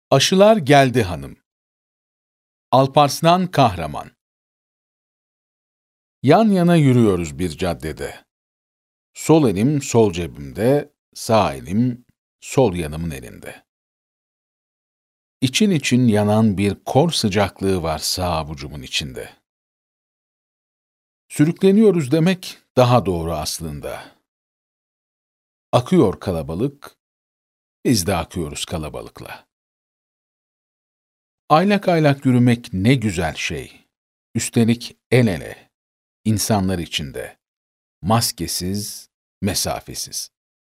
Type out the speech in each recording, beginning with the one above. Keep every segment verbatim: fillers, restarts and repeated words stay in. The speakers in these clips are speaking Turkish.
Aşılar geldi hanım. Alparslan Kahraman. Yan yana yürüyoruz bir caddede. Sol elim sol cebimde, sağ elim sol yanımın elinde. İçin için yanan bir kor sıcaklığı var sağ avucumun içinde. Sürükleniyoruz demek daha doğru aslında. Akıyor kalabalık, biz de akıyoruz kalabalıkla. Aylak aylak yürümek ne güzel şey. Üstelik el ele, insanlar içinde. Maskesiz, mesafesiz.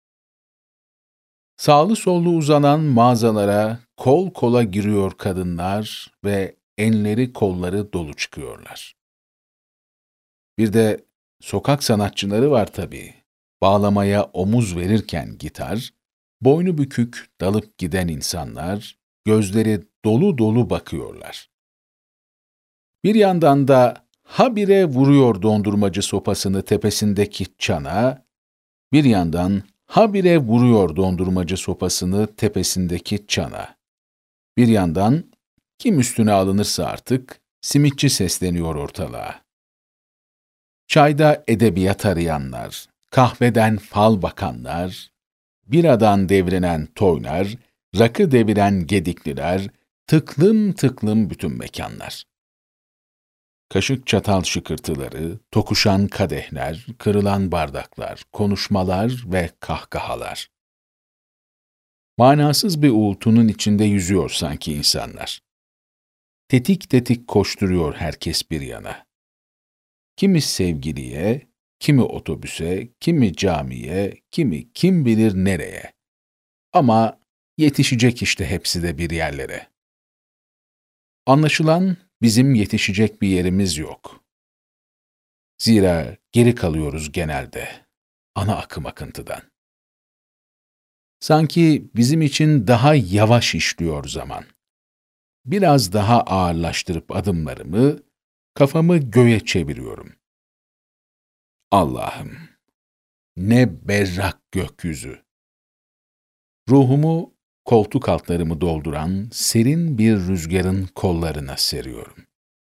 Sağlı sollu uzanan mağazalara kol kola giriyor kadınlar ve enleri kolları dolu çıkıyorlar. Bir de sokak sanatçıları var tabii. Bağlamaya omuz verirken gitar, boynu bükük dalıp giden insanlar, gözleri dolu dolu bakıyorlar. Bir yandan da habire vuruyor dondurmacı sopasını tepesindeki çana, bir yandan habire vuruyor dondurmacı sopasını tepesindeki çana. Bir yandan, kim üstüne alınırsa artık, simitçi sesleniyor ortalığa. Çayda edebiyat arayanlar, kahveden fal bakanlar, biradan devrenen toynar, rakı deviren gedikliler, tıklım tıklım bütün mekanlar. Kaşık çatal şıkırtıları, tokuşan kadehler, kırılan bardaklar, konuşmalar ve kahkahalar. Manasız bir uğultunun içinde yüzüyor sanki insanlar. Tetik tetik koşturuyor herkes bir yana. Kimi sevgiliye, kimi otobüse, kimi camiye, kimi kim bilir nereye. Ama yetişecek işte hepsi de bir yerlere. Anlaşılan bizim yetişecek bir yerimiz yok. Zira geri kalıyoruz genelde, ana akım akıntıdan. Sanki bizim için daha yavaş işliyor zaman. Biraz daha ağırlaştırıp adımlarımı, kafamı göğe çeviriyorum. Allah'ım, ne berrak gökyüzü! Ruhumu, koltuk altlarımı dolduran serin bir rüzgarın kollarına seriyorum.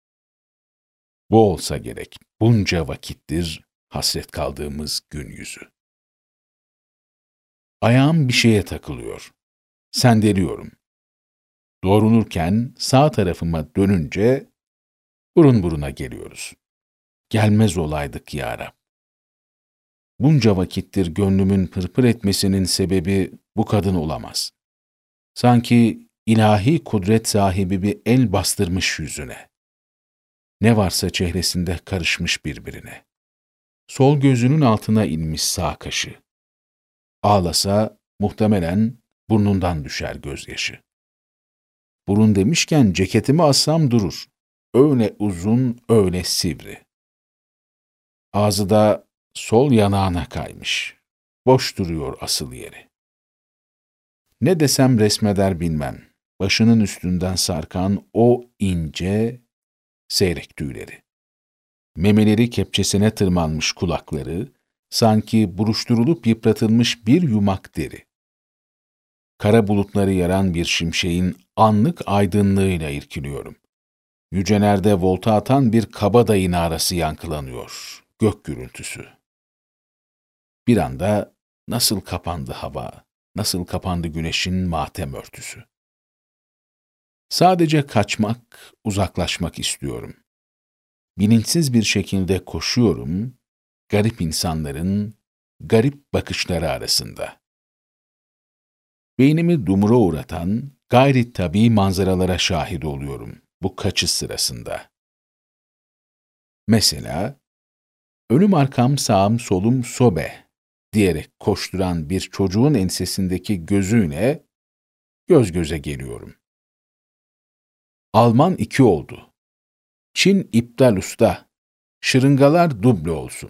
Bu olsa gerek, bunca vakittir hasret kaldığımız gün yüzü. Ayağım bir şeye takılıyor. Sendeliyorum. Doğrulurken sağ tarafıma dönünce burun buruna geliyoruz. Gelmez olaydık ya Rab. Bunca vakittir gönlümün pırpır etmesinin sebebi bu kadın olamaz. Sanki ilahi kudret sahibi bir el bastırmış yüzüne. Ne varsa çehresinde karışmış birbirine. Sol gözünün altına inmiş sağ kaşı. Ağlasa muhtemelen burnundan düşer gözyaşı. Burun demişken ceketimi assam durur. Öyle uzun, öyle sivri. Ağzı da sol yanağına kaymış. Boş duruyor asıl yeri. Ne desem resmeder bilmem. Başının üstünden sarkan o ince, seyrek tüyleri. Memeleri kepçesine tırmanmış kulakları, sanki buruşturulup yıpratılmış bir yumak deri. Kara bulutları yaran bir şimşeğin anlık aydınlığıyla irkiliyorum. Yücelerde volta atan bir kabadayı narası yankılanıyor, gök gürültüsü. Bir anda nasıl kapandı hava, nasıl kapandı güneşin matem örtüsü. Sadece kaçmak, uzaklaşmak istiyorum. Bilinçsiz bir şekilde koşuyorum, garip insanların garip bakışları arasında. Beynimi dumura uğratan gayri tabii manzaralara şahit oluyorum bu kaçış sırasında. Mesela, önüm arkam sağım solum sobe diyerek koşturan bir çocuğun ensesindeki gözüyle göz göze geliyorum. Alman iki oldu. Çin iptal usta. Şırıngalar duble olsun.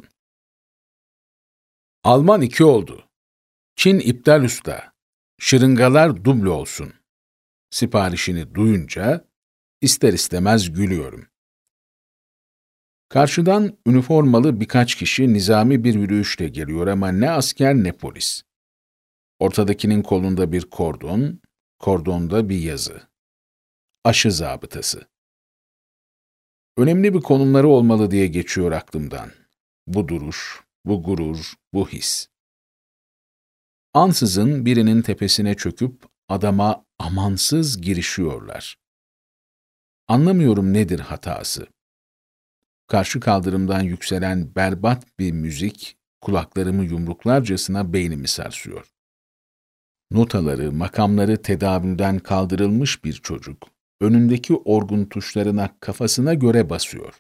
Alman iki oldu. Çin iptal usta. Şırıngalar duble olsun. Siparişini duyunca ister istemez gülüyorum. Karşıdan üniformalı birkaç kişi nizami bir yürüyüşle geliyor ama ne asker ne polis. Ortadakinin kolunda bir kordon, kordonda bir yazı. Aşı zabıtası. Önemli bir konumları olmalı diye geçiyor aklımdan. Bu duruş, bu gurur, bu his. Ansızın birinin tepesine çöküp adama amansız girişiyorlar. Anlamıyorum nedir hatası. Karşı kaldırımdan yükselen berbat bir müzik, kulaklarımı yumruklarcasına beynimi sarsıyor. Notaları, makamları tedavülden kaldırılmış bir çocuk, önündeki orgun tuşlarına kafasına göre basıyor.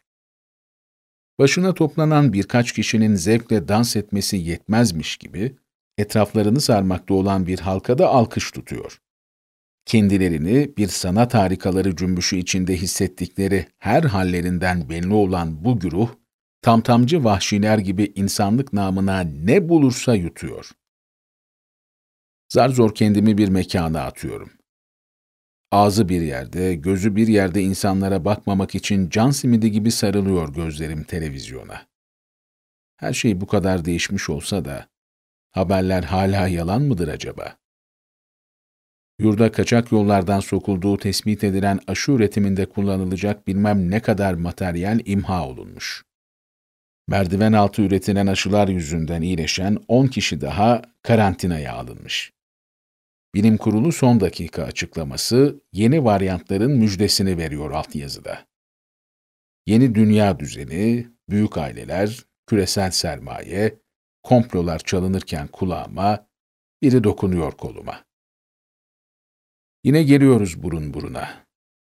Başına toplanan birkaç kişinin zevkle dans etmesi yetmezmiş gibi, etraflarını sarmakta olan bir halkada alkış tutuyor. Kendilerini bir sanat harikaları cümbüşü içinde hissettikleri her hallerinden belli olan bu güruh, tamtamcı vahşiler gibi insanlık namına ne bulursa yutuyor. Zar zor kendimi bir mekana atıyorum. Ağzı bir yerde, gözü bir yerde insanlara bakmamak için can simidi gibi sarılıyor gözlerim televizyona. Her şey bu kadar değişmiş olsa da, haberler hala yalan mıdır acaba? Yurda kaçak yollardan sokulduğu tespit edilen aşı üretiminde kullanılacak bilmem ne kadar materyal imha olunmuş. Merdiven altı üretilen aşılar yüzünden iyileşen on kişi daha karantinaya alınmış. Bilim Kurulu son dakika açıklaması yeni varyantların müjdesini veriyor altyazıda. Yeni dünya düzeni, büyük aileler, küresel sermaye, komplolar çalınırken kulağıma, biri dokunuyor koluma. Yine geliyoruz burun buruna.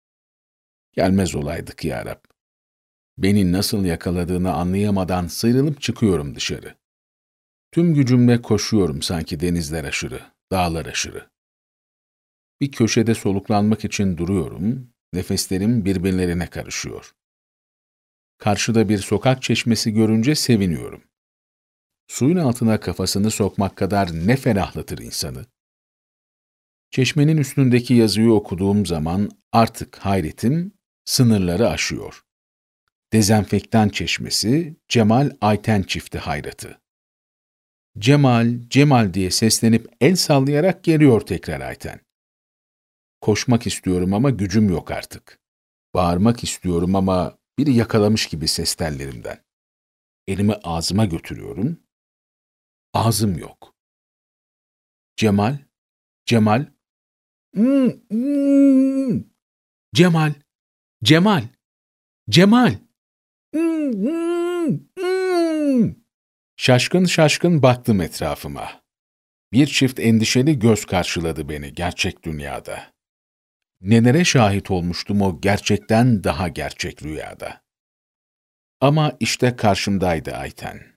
Gelmez olaydık ya Rab. Beni nasıl yakaladığını anlayamadan sıyrılıp çıkıyorum dışarı. Tüm gücümle koşuyorum sanki denizler aşırı, dağlar aşırı. Bir köşede soluklanmak için duruyorum, nefeslerim birbirlerine karışıyor. Karşıda bir sokak çeşmesi görünce seviniyorum. Suyun altına kafasını sokmak kadar ne ferahlatır insanı. Çeşmenin üstündeki yazıyı okuduğum zaman artık hayretim sınırları aşıyor. Dezenfektan çeşmesi, Cemal Ayten çifti hayratı. Cemal, Cemal diye seslenip el sallayarak geliyor tekrar Ayten. Koşmak istiyorum ama gücüm yok artık. Bağırmak istiyorum ama biri yakalamış gibi ses tellerimden. Elimi ağzıma götürüyorum. Ağzım yok. Cemal, Cemal, mm, mm, Cemal, Cemal, Cemal. Mm, mm, mm. Şaşkın şaşkın baktım etrafıma. Bir çift endişeli göz karşıladı beni gerçek dünyada. Nelere şahit olmuştum o gerçekten daha gerçek rüyada. Ama işte karşımdaydı Ayten.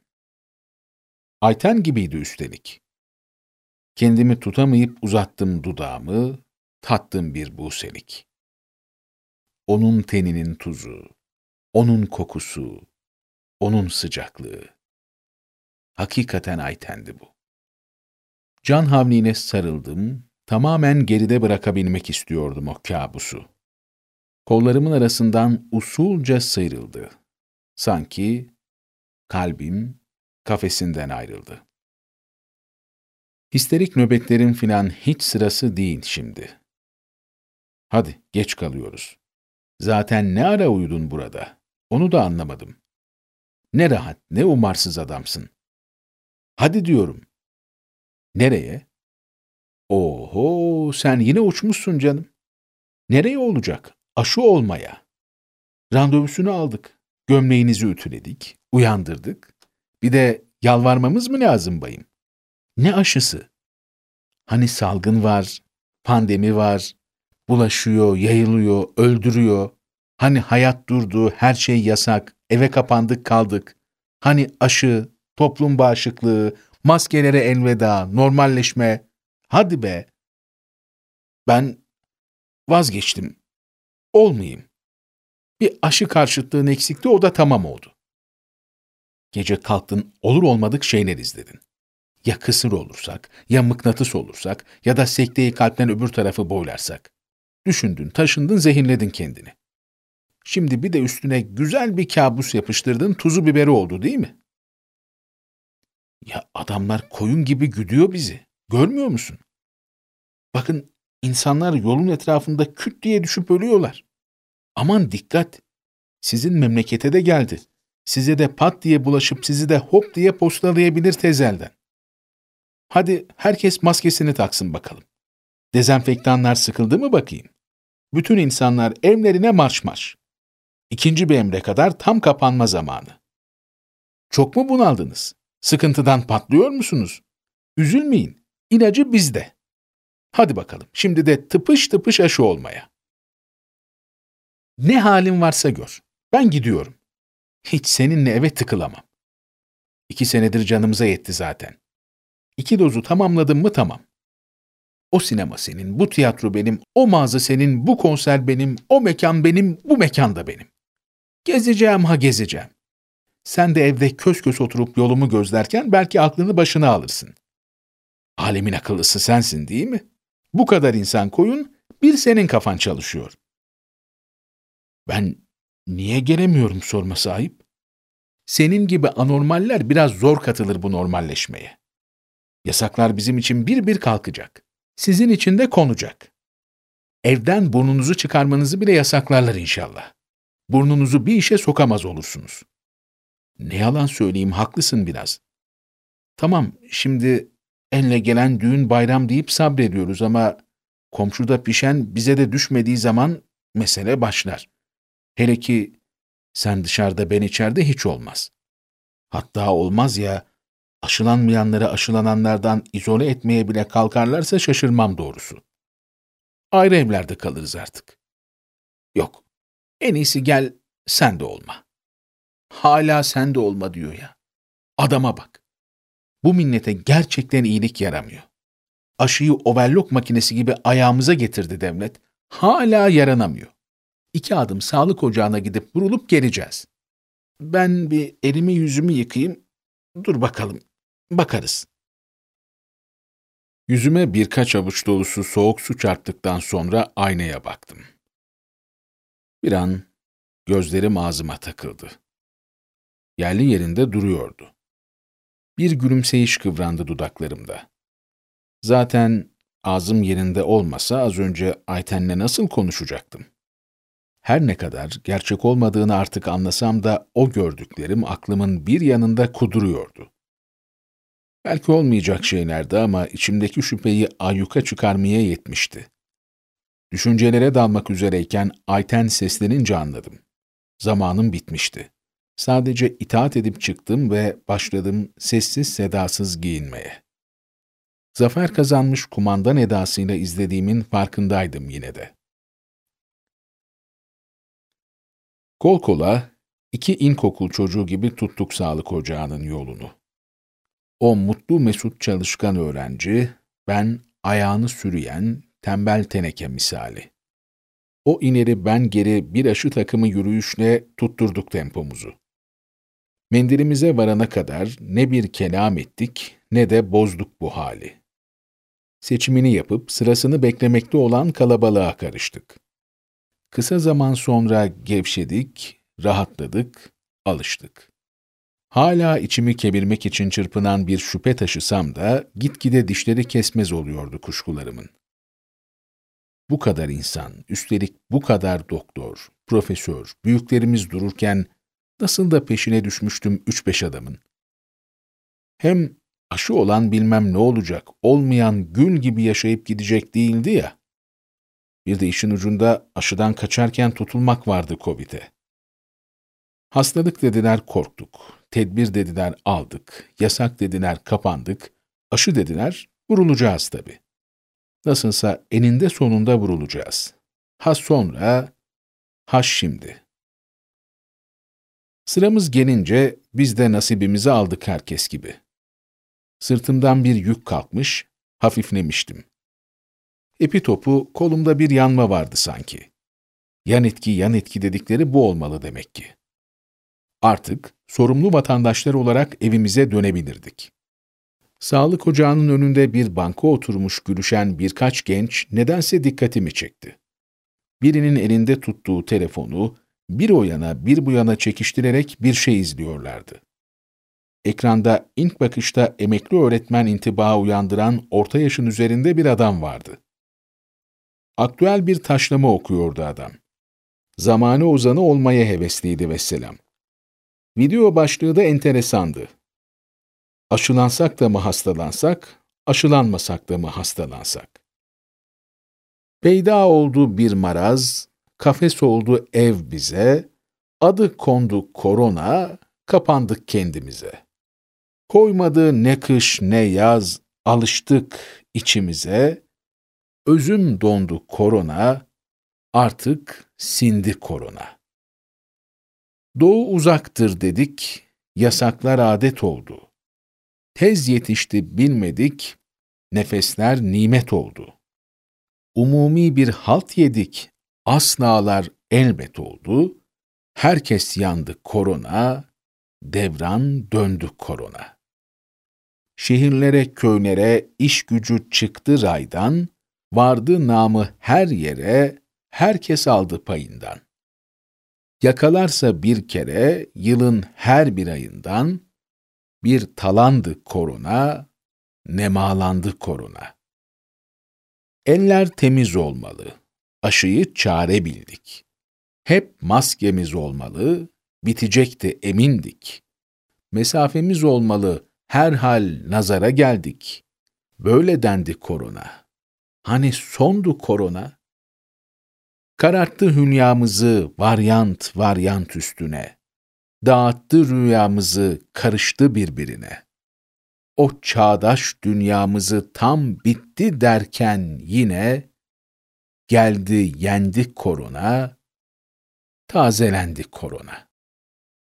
Ayten gibiydi üstelik. Kendimi tutamayıp uzattım dudağımı, tattım bir buselik. Onun teninin tuzu, onun kokusu, onun sıcaklığı. Hakikaten Ayten'di bu. Can havliyle sarıldım, tamamen geride bırakabilmek istiyordum o kabusu. Kollarımın arasından usulca sıyrıldı. Sanki kalbim kafesinden ayrıldı. Histerik nöbetlerin filan hiç sırası değil şimdi. Hadi, geç kalıyoruz. Zaten ne ara uyudun burada? Onu da anlamadım. Ne rahat, ne umarsız adamsın. Hadi diyorum. Nereye? Oho, sen yine uçmuşsun canım. Nereye olacak? Aşı olmaya. Randevusunu aldık. Gömleğinizi ütüledik, uyandırdık. Bir de yalvarmamız mı lazım bayım? Ne aşısı? Hani salgın var, pandemi var, bulaşıyor, yayılıyor, öldürüyor. Hani hayat durdu, her şey yasak, eve kapandık kaldık. Hani aşı, toplum bağışıklığı, maskelere elveda, normalleşme. Hadi be! Ben vazgeçtim. Olmayayım. Bir aşı karşıtlığın eksikti, o da tamam oldu. Gece kalktın, olur olmadık şeyler izledin. Ya kısır olursak, ya mıknatıs olursak, ya da sekteyi kalpten öbür tarafı boylarsak. Düşündün, taşındın, zehirledin kendini. Şimdi bir de üstüne güzel bir kabus yapıştırdın, tuzu biberi oldu değil mi? Ya adamlar koyun gibi güdüyor bizi. Görmüyor musun? Bakın İnsanlar yolun etrafında küt diye düşüp ölüyorlar. Aman dikkat! Sizin memlekete de geldi. Size de pat diye bulaşıp sizi de hop diye postalayabilir tezelden. Hadi herkes maskesini taksın bakalım. Dezenfektanlar sıkıldı mı bakayım? Bütün insanlar evlerine marş marş. İkinci bir emre kadar tam kapanma zamanı. Çok mu bunaldınız? Sıkıntıdan patlıyor musunuz? Üzülmeyin. İlacı bizde. Hadi bakalım, şimdi de tıpış tıpış aşı olmaya. Ne halin varsa gör. Ben gidiyorum. Hiç seninle eve tıkılamam. İki senedir canımıza yetti zaten. İki dozu tamamladım mı tamam. O sinema senin, bu tiyatro benim, o mağaza senin, bu konser benim, o mekan benim, bu mekan da benim. Gezeceğim ha gezeceğim. Sen de evde kös kös oturup yolumu gözlerken belki aklını başına alırsın. Alemin akıllısı sensin değil mi? Bu kadar insan koyun, bir senin kafan çalışıyor. Ben niye gelemiyorum sorma sahip? Senin gibi anormaller biraz zor katılır bu normalleşmeye. Yasaklar bizim için bir bir kalkacak. Sizin için de konacak. Evden burnunuzu çıkarmanızı bile yasaklarlar inşallah. Burnunuzu bir işe sokamaz olursunuz. Ne yalan söyleyeyim, haklısın biraz. Tamam, şimdi enle gelen düğün bayram deyip sabrediyoruz ama komşuda pişen bize de düşmediği zaman mesele başlar. Hele ki sen dışarıda ben içeride hiç olmaz. Hatta olmaz ya, aşılanmayanları aşılananlardan izole etmeye bile kalkarlarsa şaşırmam doğrusu. Ayrı evlerde kalırız artık. Yok, en iyisi gel sen de olma. Hala sen de olma diyor ya. Adama bak. Bu millete gerçekten iyilik yaramıyor. Aşıyı overlock makinesi gibi ayağımıza getirdi devlet. Hala yaranamıyor. İki adım sağlık ocağına gidip vurulup geleceğiz. Ben bir elimi yüzümü yıkayayım. Dur bakalım. Bakarız. Yüzüme birkaç avuç dolusu soğuk su çarptıktan sonra aynaya baktım. Bir an gözlerim ağzıma takıldı. Yerli yerinde duruyordu. Bir gülümseyiş kıvrandı dudaklarımda. Zaten ağzım yerinde olmasa az önce Ayten'le nasıl konuşacaktım? Her ne kadar gerçek olmadığını artık anlasam da o gördüklerim aklımın bir yanında kuduruyordu. Belki olmayacak şeylerdi ama içimdeki şüpheyi ayyuka çıkarmaya yetmişti. Düşüncelere dalmak üzereyken Ayten seslenince anladım. Zamanım bitmişti. Sadece itaat edip çıktım ve başladım sessiz sedasız giyinmeye. Zafer kazanmış kumandan edasıyla izlediğimin farkındaydım yine de. Kol kola, iki ilkokul çocuğu gibi tuttuk sağlık ocağının yolunu. O mutlu mesut çalışkan öğrenci, ben ayağını sürüyen tembel teneke misali. O ineri ben geri bir aşı takımı yürüyüşle tutturduk tempomuzu. Mendilimize varana kadar ne bir kelam ettik ne de bozduk bu hali. Seçimini yapıp sırasını beklemekte olan kalabalığa karıştık. Kısa zaman sonra gevşedik, rahatladık, alıştık. Hala içimi kemirmek için çırpınan bir şüphe taşısam da gitgide dişleri kesmez oluyordu kuşkularımın. Bu kadar insan, üstelik bu kadar doktor, profesör, büyüklerimiz dururken nasıl da peşine düşmüştüm üç beş adamın. Hem aşı olan bilmem ne olacak, olmayan gül gibi yaşayıp gidecek değildi ya. Bir de işin ucunda aşıdan kaçarken tutulmak vardı Covid'e. Hastalık dediler korktuk, tedbir dediler aldık, yasak dediler kapandık, aşı dediler vurulacağız tabii. Nasılsa eninde sonunda vurulacağız. Ha sonra, ha şimdi. Sıramız gelince biz de nasibimizi aldık herkes gibi. Sırtımdan bir yük kalkmış, hafiflemiştim. İpi topu kolumda bir yanma vardı sanki. Yan etki yan etki dedikleri bu olmalı demek ki. Artık sorumlu vatandaşlar olarak evimize dönebilirdik. Sağlık ocağının önünde bir banka oturmuş gülüşen birkaç genç nedense dikkatimi çekti. Birinin elinde tuttuğu telefonu bir o yana bir bu yana çekiştirerek bir şey izliyorlardı. Ekranda ilk bakışta emekli öğretmen intibağı uyandıran orta yaşın üzerinde bir adam vardı. Aktüel bir taşlama okuyordu adam. Zamanı ozanı olmaya hevesliydi vesselam. Video başlığı da enteresandı. Aşılansak da mı hastalansak, aşılanmasak da mı hastalansak? Peyda oldu bir maraz, kafes oldu ev bize, adı kondu korona, kapandık kendimize. Koymadı ne kış ne yaz, alıştık içimize, özüm dondu korona, artık sindi korona. Doğu uzaktır dedik, yasaklar adet oldu. Tez yetişti bilmedik, nefesler nimet oldu. Umumi bir halt yedik, asnalar elbet oldu. Herkes yandı korona, devran döndü korona. Şehirlere, köylere iş gücü çıktı raydan, vardı namı her yere, herkes aldı payından. Yakalarsa bir kere, yılın her bir ayından, bir talandı korona, nemalandı korona. Eller temiz olmalı, aşıyı çare bildik. Hep maskemiz olmalı, bitecekti emindik. Mesafemiz olmalı, herhal nazara geldik. Böyle dendi korona. Hani sondu korona? Kararttı hünyamızı varyant varyant üstüne. Dağıttı rüyamızı, karıştı birbirine. O çağdaş dünyamızı tam bitti derken yine geldi yendi korona, tazelendi korona.